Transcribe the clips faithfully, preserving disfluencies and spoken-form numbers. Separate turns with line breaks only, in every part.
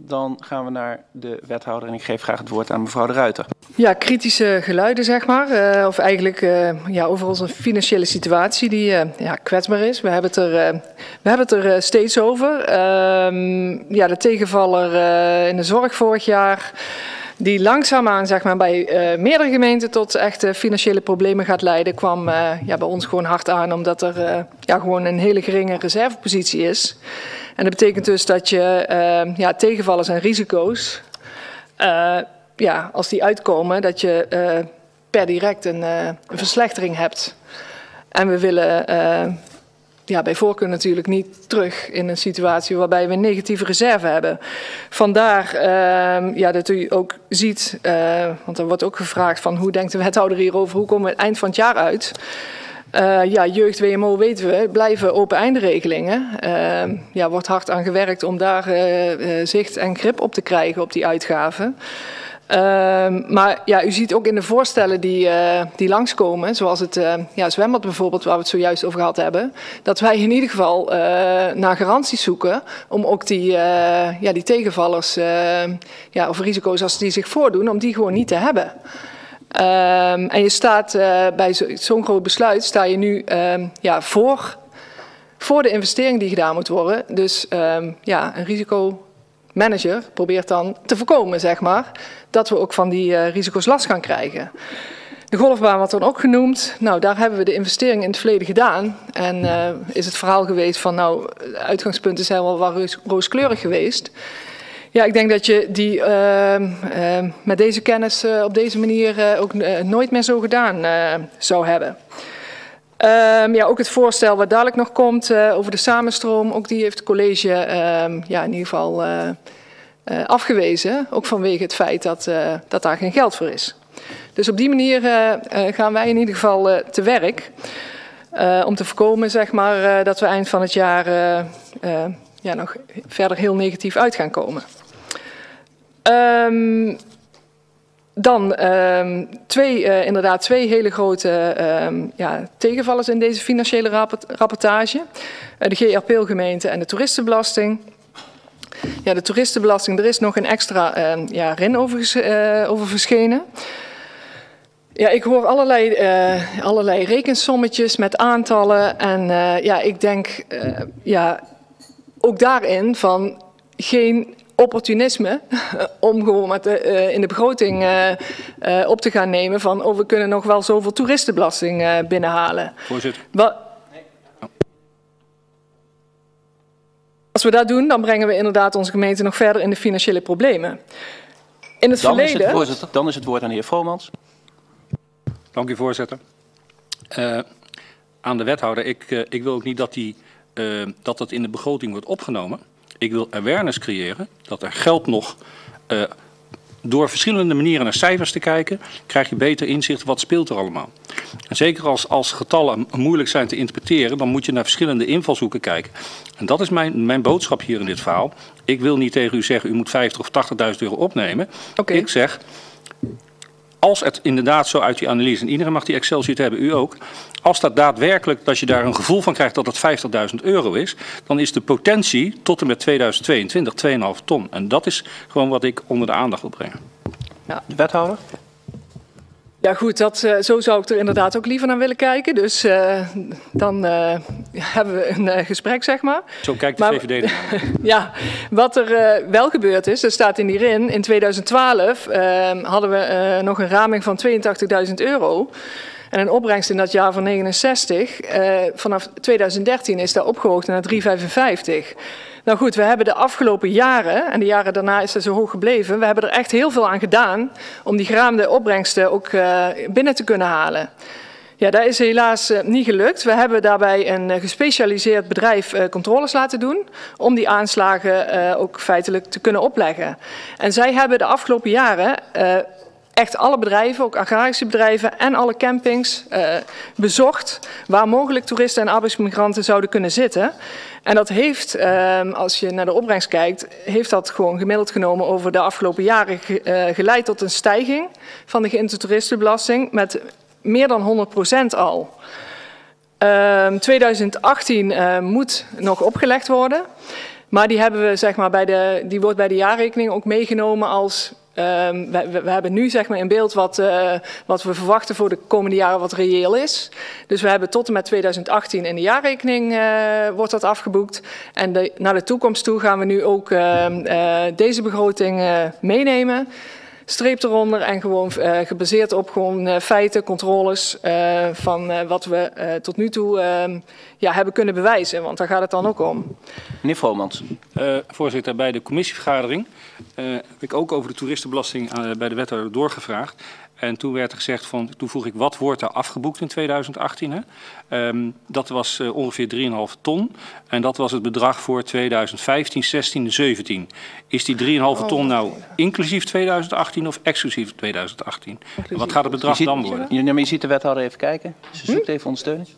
Dan gaan we naar de wethouder en ik geef graag het woord aan mevrouw De Ruiter.
Ja, kritische geluiden, zeg maar. Uh, of eigenlijk uh, ja, over onze financiële situatie die uh, ja, kwetsbaar is. We hebben het er, uh, we hebben het er uh, steeds over. Uh, ja, de tegenvaller uh, in de zorg vorig jaar, die langzaamaan zeg maar, bij uh, meerdere gemeenten tot echte financiële problemen gaat leiden, kwam uh, ja, bij ons gewoon hard aan, omdat er uh, ja, gewoon een hele geringe reservepositie is. En dat betekent dus dat je uh, ja, tegenvallers en risico's, uh, ja, als die uitkomen, dat je uh, per direct een, uh, een verslechtering hebt. En we willen uh, ja, bij voorkeur natuurlijk niet terug in een situatie waarbij we een negatieve reserve hebben. Vandaar uh, ja, dat u ook ziet, uh, want er wordt ook gevraagd van hoe denkt de wethouder hierover, hoe komen we het eind van het jaar uit? Uh, ja, jeugd W M O weten we, blijven open einderegelingen. Uh, ja, wordt hard aan gewerkt om daar uh, uh, zicht en grip op te krijgen op die uitgaven. Uh, maar ja, u ziet ook in de voorstellen die, uh, die langskomen, zoals het uh, ja, zwembad bijvoorbeeld, waar we het zojuist over gehad hebben, dat wij in ieder geval uh, naar garanties zoeken om ook die, uh, ja, die tegenvallers uh, ja, of risico's als die zich voordoen, om die gewoon niet te hebben. Um, en je staat uh, bij zo, zo'n groot besluit, sta je nu um, ja, voor, voor de investering die gedaan moet worden. Dus um, ja, een risicomanager probeert dan te voorkomen, zeg maar, dat we ook van die uh, risico's last gaan krijgen. De golfbaan wordt dan ook genoemd. Nou, daar hebben we de investering in het verleden gedaan. En uh, is het verhaal geweest van, nou, de uitgangspunten zijn wel wat roos, rooskleurig geweest. Ja, ik denk dat je die uh, uh, met deze kennis uh, op deze manier uh, ook uh, nooit meer zo gedaan uh, zou hebben. Uh, ja, ook het voorstel wat dadelijk nog komt uh, over de samenstroom, ook die heeft het college uh, ja, in ieder geval uh, uh, afgewezen. Ook vanwege het feit dat, uh, dat daar geen geld voor is. Dus op die manier uh, uh, gaan wij in ieder geval uh, te werk. Uh, om te voorkomen zeg maar, uh, dat we eind van het jaar uh, uh, ja, nog verder heel negatief uit gaan komen. Um, dan um, twee, uh, inderdaad twee hele grote um, ja, tegenvallers in deze financiële rapport, rapportage. Uh, de G R P-gemeente en de toeristenbelasting. Ja, de toeristenbelasting, er is nog een extra uh, ja, R I N over, uh, over verschenen. Ja, ik hoor allerlei, uh, allerlei rekensommetjes met aantallen. En uh, ja, ik denk uh, ja, ook daarin van geen opportunisme om gewoon met de, uh, in de begroting uh, uh, op te gaan nemen van oh, we kunnen nog wel zoveel toeristenbelasting uh, binnenhalen.
Voorzitter.
Wat, als we dat doen, dan brengen we inderdaad onze gemeente nog verder in de financiële problemen. In het
dan
verleden...
Is het, voorzitter, dan is het woord aan de heer Vromans.
Dank u, voorzitter. Uh, aan de wethouder, ik, uh, ik wil ook niet dat, die, uh, dat dat in de begroting wordt opgenomen. Ik wil awareness creëren dat er geld nog, uh, door verschillende manieren naar cijfers te kijken, krijg je beter inzicht wat speelt er allemaal. En zeker als, als getallen moeilijk zijn te interpreteren, dan moet je naar verschillende invalshoeken kijken. En dat is mijn, mijn boodschap hier in dit verhaal. Ik wil niet tegen u zeggen, u moet vijftig of tachtigduizend euro opnemen.
Okay.
Ik zeg, als het inderdaad zo uit die analyse, en iedereen mag die Excel-sheet hebben, u ook. Als dat daadwerkelijk, dat je daar een gevoel van krijgt dat het vijftigduizend euro is, dan is de potentie tot en met tweeduizend tweeëntwintig twee komma vijf ton. En dat is gewoon wat ik onder de aandacht wil brengen.
Ja, de wethouder?
Ja goed, dat, uh, zo zou ik er inderdaad ook liever naar willen kijken. Dus uh, dan uh, hebben we een uh, gesprek, zeg maar.
Zo kijkt de
maar,
V V D naar.
Ja, wat er uh, wel gebeurd is, er staat in die R I N, in tweeduizend twaalf uh, hadden we uh, nog een raming van tweeëntachtigduizend euro. En een opbrengst in dat jaar van negenenzestig. Uh, vanaf tweeduizend dertien is dat opgehoogd naar drie komma vijfenvijftig. Nou goed, we hebben de afgelopen jaren, en de jaren daarna is dat zo hoog gebleven, we hebben er echt heel veel aan gedaan om die geraamde opbrengsten ook uh, binnen te kunnen halen. Ja, dat is helaas uh, niet gelukt. We hebben daarbij een uh, gespecialiseerd bedrijf uh, controles laten doen om die aanslagen uh, ook feitelijk te kunnen opleggen. En zij hebben de afgelopen jaren uh, echt alle bedrijven, ook agrarische bedrijven en alle campings uh, bezocht waar mogelijk toeristen en arbeidsmigranten zouden kunnen zitten. En dat heeft, uh, als je naar de opbrengst kijkt, heeft dat gewoon gemiddeld genomen over de afgelopen jaren ge, uh, geleid tot een stijging van de geïnte toeristenbelasting met meer dan honderd procent al. Uh, tweeduizend achttien uh, moet nog opgelegd worden. Maar die, hebben we, zeg maar, bij de, die wordt bij de jaarrekening ook meegenomen als... Um, we, we, we hebben nu zeg maar in beeld wat, uh, wat we verwachten voor de komende jaren wat reëel is. Dus we hebben tot en met tweeduizend achttien in de jaarrekening uh, wordt dat afgeboekt. En de, naar de toekomst toe gaan we nu ook uh, uh, deze begroting uh, meenemen. Streep eronder en gewoon uh, gebaseerd op gewoon uh, feiten, controles uh, van uh, wat we uh, tot nu toe uh, ja, hebben kunnen bewijzen. Want daar gaat het dan ook om.
Meneer Vromans.
Uh, voorzitter, bij de commissievergadering uh, heb ik ook over de toeristenbelasting uh, bij de wethouder doorgevraagd. En toen werd er gezegd van, toen vroeg ik wat wordt er afgeboekt in tweeduizend achttien. Hè? Um, dat was uh, ongeveer drie komma vijf ton. En dat was het bedrag voor tweeduizend vijftien, zestien en zeventien. Is die drie komma vijf ton nou inclusief tweeduizend achttien of exclusief tweeduizend achttien? En wat gaat het bedrag
ziet,
dan worden?
Je, je ziet de wethouder even kijken. Ze zoekt hm? even ondersteuning.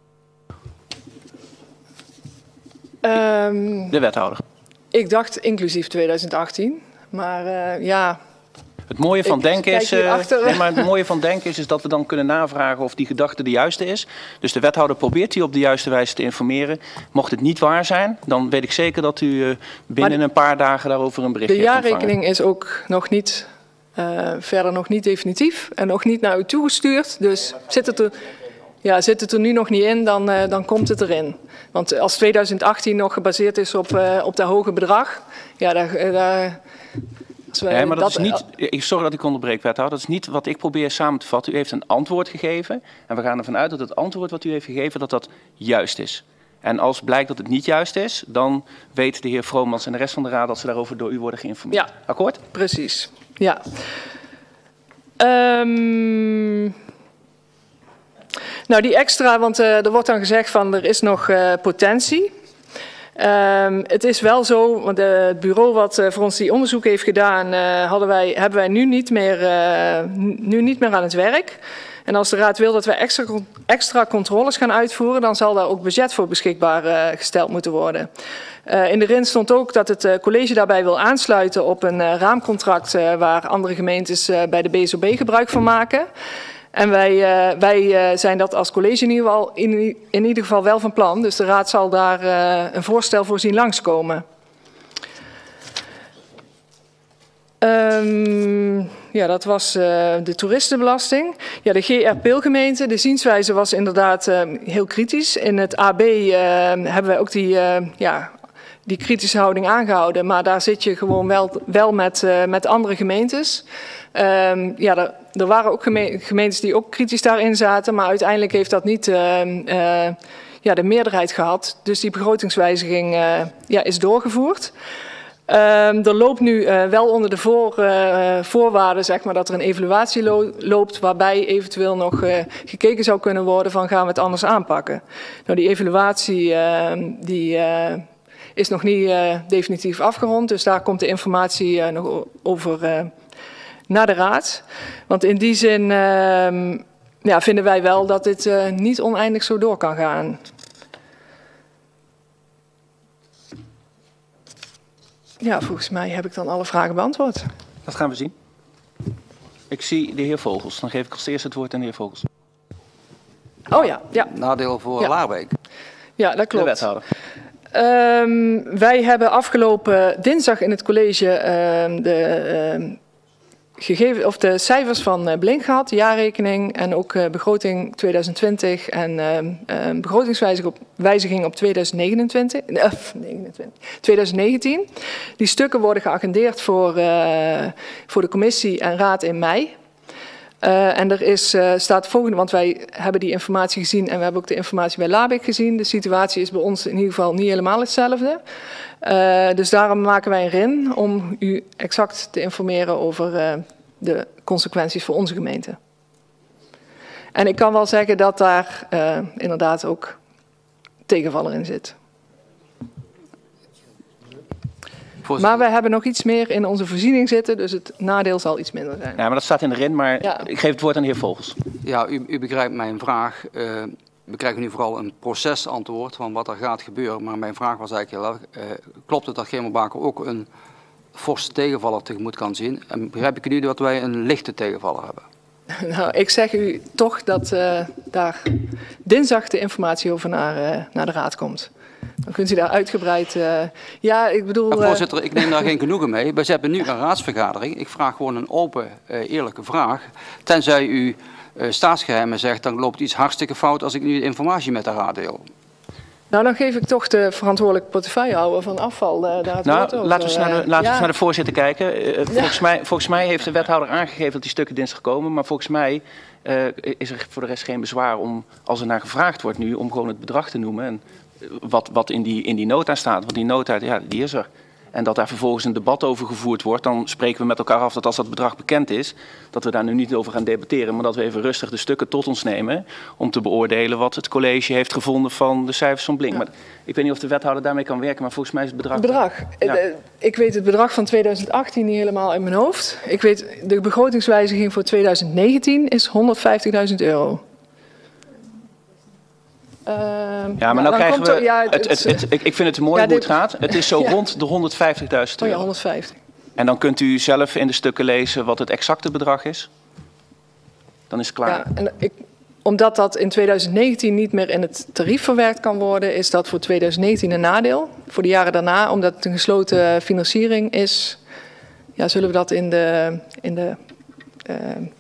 Um, de wethouder.
Ik dacht inclusief tweeduizend achttien. Maar uh, ja...
Het mooie van
ik
denken is, uh,
nee,
maar het mooie van denken is, is dat we dan kunnen navragen of die gedachte de juiste is. Dus de wethouder probeert die op de juiste wijze te informeren. Mocht het niet waar zijn, dan weet ik zeker dat u uh, binnen een paar dagen daarover een bericht heeft ontvangen.
De jaarrekening is ook nog niet, uh, verder nog niet definitief en nog niet naar u toegestuurd. Dus zit het er, ja, zit het er nu nog niet in, dan, uh, dan komt het erin. Want als tweeduizend achttien nog gebaseerd is op, uh, op dat hoge bedrag, ja, daar... daar
Nee, maar dat, dat is niet, sorry dat ik onderbreek, wethouder. Dat is niet wat ik probeer samen te vatten. U heeft een antwoord gegeven. En we gaan ervan uit dat het antwoord wat u heeft gegeven, dat dat juist is. En als blijkt dat het niet juist is, dan weet de heer Vromans en de rest van de raad dat ze daarover door u worden geïnformeerd.
Ja,
akkoord?
Precies. Ja. Um, nou, die extra, want uh, er wordt dan gezegd van er is nog uh, potentie. Um, het is wel zo, want uh, het bureau wat uh, voor ons die onderzoek heeft gedaan, uh, hadden wij, hebben wij nu niet, meer, uh, nu niet meer aan het werk. En als de raad wil dat wij extra, extra controles gaan uitvoeren, dan zal daar ook budget voor beschikbaar uh, gesteld moeten worden. Uh, in de R I N stond ook dat het uh, college daarbij wil aansluiten op een uh, raamcontract uh, waar andere gemeentes uh, bij de B S O B gebruik van maken. En wij, uh, wij uh, zijn dat als college in ieder, geval, in, in ieder geval wel van plan. Dus de raad zal daar uh, een voorstel voor zien langskomen. Um, ja, dat was uh, de toeristenbelasting. Ja, de G R Peelgemeente, de zienswijze was inderdaad uh, heel kritisch. In het A B uh, hebben wij ook die... Uh, ja, die kritische houding aangehouden. Maar daar zit je gewoon wel, wel met, uh, met andere gemeentes. Um, ja, er, er waren ook geme gemeentes die ook kritisch daarin zaten. Maar uiteindelijk heeft dat niet uh, uh, ja, de meerderheid gehad. Dus die begrotingswijziging uh, ja, is doorgevoerd. Um, er loopt nu uh, wel onder de voor, uh, voorwaarden zeg maar, dat er een evaluatie lo loopt waarbij eventueel nog uh, gekeken zou kunnen worden van gaan we het anders aanpakken. Nou, die evaluatie uh, die... Uh, is nog niet uh, definitief afgerond. Dus daar komt de informatie uh, nog over uh, naar de raad. Want in die zin uh, ja, vinden wij wel dat dit uh, niet oneindig zo door kan gaan. Ja, volgens mij heb ik dan alle vragen beantwoord.
Dat gaan we zien. Ik zie de heer Vogels. Dan geef ik als eerste het woord aan de heer Vogels.
Oh ja, ja.
Nadeel voor
ja.
Laarbeek.
Ja, dat klopt.
De wethouder.
Um, wij hebben afgelopen dinsdag in het college uh, de, uh, gegeven, of de cijfers van uh, Blink gehad, de jaarrekening en ook uh, begroting tweeduizend twintig en uh, uh, begrotingswijziging op, wijziging op tweeduizend negenentwintig, uh, negenentwintig, tweeduizend negentien. Die stukken worden geagendeerd voor, uh, voor de commissie en raad in mei. Uh, en er is, uh, staat volgende, want wij hebben die informatie gezien en we hebben ook de informatie bij Laarbeek gezien. De situatie is bij ons in ieder geval niet helemaal hetzelfde. Uh, dus daarom maken wij een R I N om u exact te informeren over uh, de consequenties voor onze gemeente. En ik kan wel zeggen dat daar uh, inderdaad ook tegenvaller in zit. Maar we hebben nog iets meer in onze voorziening zitten, dus het nadeel zal iets minder zijn.
Ja, maar dat staat in de R I N, maar ja. Ik geef het woord aan de heer Vogels.
Ja, u, u begrijpt mijn vraag. Uh, we krijgen nu vooral een procesantwoord van wat er gaat gebeuren. Maar mijn vraag was eigenlijk heel erg, uh, klopt het dat Chemelbaken ook een forse tegenvaller tegemoet kan zien? En begrijp ik nu dat wij een lichte tegenvaller hebben?
Nou, ik zeg u toch dat uh, daar dinsdag de informatie over naar, uh, naar de raad komt. Dan kunt u daar uitgebreid... Uh, ja, ik bedoel...
Uh... Voorzitter, ik neem daar geen genoegen mee. We hebben nu een raadsvergadering. Ik vraag gewoon een open, uh, eerlijke vraag. Tenzij u uh, staatsgeheimen zegt, dan loopt iets hartstikke fout als ik nu de informatie met de raad deel.
Nou, dan geef ik toch de verantwoordelijke portefeuillehouder van afval uh, daar het
nou,
woord over.
Laten we eens naar de, laten
ja.
we eens naar de voorzitter kijken. Uh, volgens, ja. mij, volgens mij heeft de wethouder aangegeven dat die stukken dinsdag komen. Maar volgens mij uh, is er voor de rest geen bezwaar om, als er naar gevraagd wordt nu, om gewoon het bedrag te noemen. En wat, wat in, die, in die nota staat. Want die nota, ja, die is er. En dat daar vervolgens een debat over gevoerd wordt, dan spreken we met elkaar af dat als dat bedrag bekend is, dat we daar nu niet over gaan debatteren, maar dat we even rustig de stukken tot ons nemen om te beoordelen wat het college heeft gevonden van de cijfers van Blink. Ja. Maar ik weet niet of de wethouder daarmee kan werken, maar volgens mij is het bedrag...
Het bedrag. Ja. Ik weet het bedrag van tweeduizend achttien niet helemaal in mijn hoofd. Ik weet, de begrotingswijziging voor tweeduizend negentien is honderdvijftigduizend euro.
Uh, ja, maar nou krijgen we... Er, ja, het, het, het, het, ik vind het mooi ja, hoe dit, het gaat. Het is zo ja. rond de honderdvijftigduizend euro.
Oh ja, honderdvijftig.
En dan kunt u zelf in de stukken lezen wat het exacte bedrag is. Dan is het klaar.
Ja, en ik, omdat dat in tweeduizend negentien niet meer in het tarief verwerkt kan worden, is dat voor tweeduizend negentien een nadeel. Voor de jaren daarna, omdat het een gesloten financiering is, ja, zullen we dat in de, in de uh,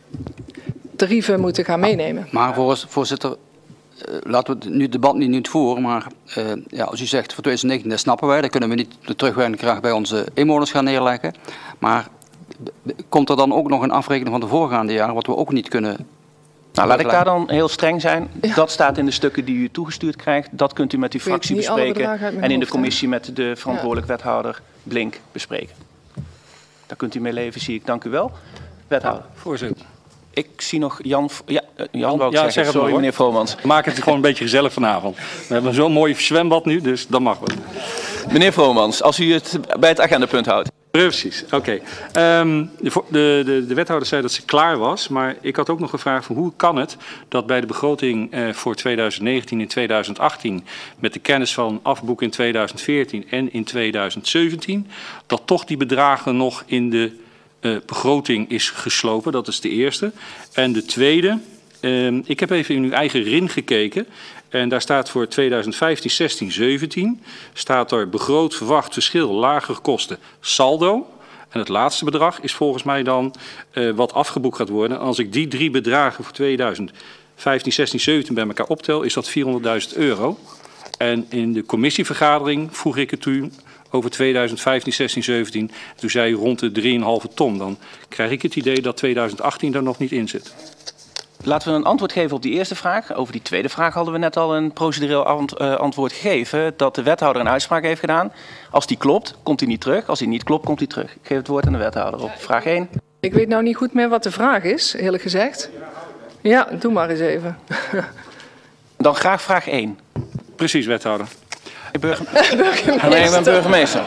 tarieven moeten gaan meenemen.
Maar voorzitter... Uh, laten we nu het debat niet, niet voeren, maar uh, ja, als u zegt voor tweeduizend negentien, dat snappen wij. Dan kunnen we niet de terugwerkende kracht bij onze inwoners gaan neerleggen. Maar komt er dan ook nog een afrekening van de voorgaande jaren, wat we ook niet kunnen...
Nou, laat ik daar dan heel streng zijn. Ja. Dat staat in de stukken die u toegestuurd krijgt. Dat kunt u met uw fractie bespreken. En in de commissie met de verantwoordelijk wethouder Blink bespreken. Daar kunt u mee leven, zie ik. Dank u wel. Wethouder.
Voorzitter.
Ik zie nog Jan... Ja, Jan, Jan wou ik
ja,
zeggen.
zeg
Sorry, meneer Vromans.
Maak het gewoon een beetje gezellig vanavond. We hebben zo'n mooi zwembad nu, dus dat mag wel.
Meneer Vromans, als u het bij het agendapunt houdt.
Precies, oké. Okay. Um, de, de, de wethouder zei dat ze klaar was, maar ik had ook nog gevraagd van hoe kan het dat bij de begroting uh, voor tweeduizend negentien en tweeduizend achttien, met de kennis van afboek in tweeduizend veertien en in tweeduizend zeventien, dat toch die bedragen nog in de uh, begroting is geslopen. Dat is de eerste. En de tweede, um, ik heb even in uw eigen R I N gekeken. En daar staat voor tweeduizend vijftien, zestien, zeventien staat er begroot verwacht verschil lagere kosten saldo. En het laatste bedrag is volgens mij dan uh, wat afgeboekt gaat worden. Als ik die drie bedragen voor tweeduizend vijftien, zestien, zeventien bij elkaar optel, is dat vierhonderdduizend euro. En in de commissievergadering vroeg ik het u over tweeduizend vijftien, zestien, zeventien. Toen zei u rond de drie komma vijf ton. Dan krijg ik het idee dat tweeduizend achttien daar nog niet in zit.
Laten we een antwoord geven op die eerste vraag. Over die tweede vraag hadden we net al een procedureel ant, uh, antwoord gegeven. Dat de wethouder een uitspraak heeft gedaan. Als die klopt, komt hij niet terug. Als die niet klopt, komt hij terug. Ik geef het woord aan de wethouder op vraag één.
Ik weet nou niet goed meer wat de vraag is, eerlijk gezegd. Ja, doe maar eens even.
Dan graag vraag één.
Precies, wethouder.
Burger... burgemeester. Nee, ik ben burgemeester.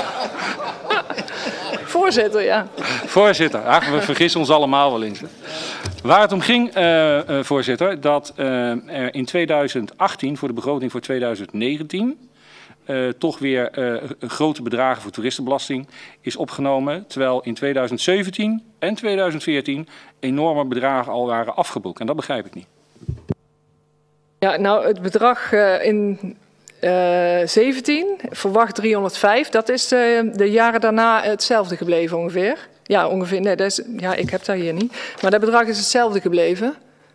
Voorzitter, ja.
Voorzitter, ach, we vergissen ons allemaal wel eens. Waar het om ging, uh, uh, voorzitter, dat uh, er in tweeduizend achttien voor de begroting voor tweeduizend negentien uh, toch weer uh, grote bedragen voor toeristenbelasting is opgenomen, terwijl in tweeduizend zeventien en tweeduizend veertien enorme bedragen al waren afgeboekt. En dat begrijp ik niet.
Ja, nou het bedrag uh, in uh, zeventien, verwacht driehonderdvijf, dat is de, de jaren daarna hetzelfde gebleven ongeveer. Ja, ongeveer. Nee, dat is, ja, ik heb dat hier niet. Maar dat bedrag is hetzelfde gebleven.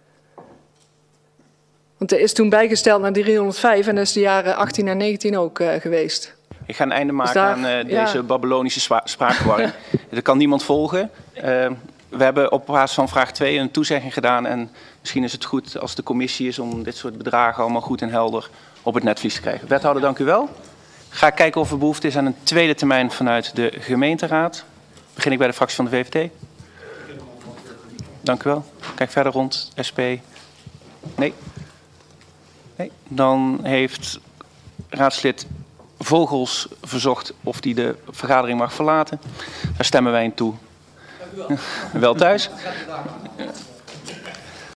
Want er is toen bijgesteld naar driehonderdvijf en dat is de jaren achttien en negentien ook uh, geweest.
Ik ga een einde maken daar, aan uh, deze ja. Babylonische spraakverwarring. Dat kan niemand volgen. Uh, we hebben op basis van vraag twee een toezegging gedaan. En misschien is het goed als de commissie is om dit soort bedragen allemaal goed en helder op het netvlies te krijgen. Wethouder, dank u wel. Ga kijken of er behoefte is aan een tweede termijn vanuit de gemeenteraad. Begin ik bij de fractie van de V V T. Dank u wel. Kijk verder rond. S P. Nee. Nee. Dan heeft raadslid Vogels verzocht of hij de vergadering mag verlaten. Daar stemmen wij in toe. Wel thuis.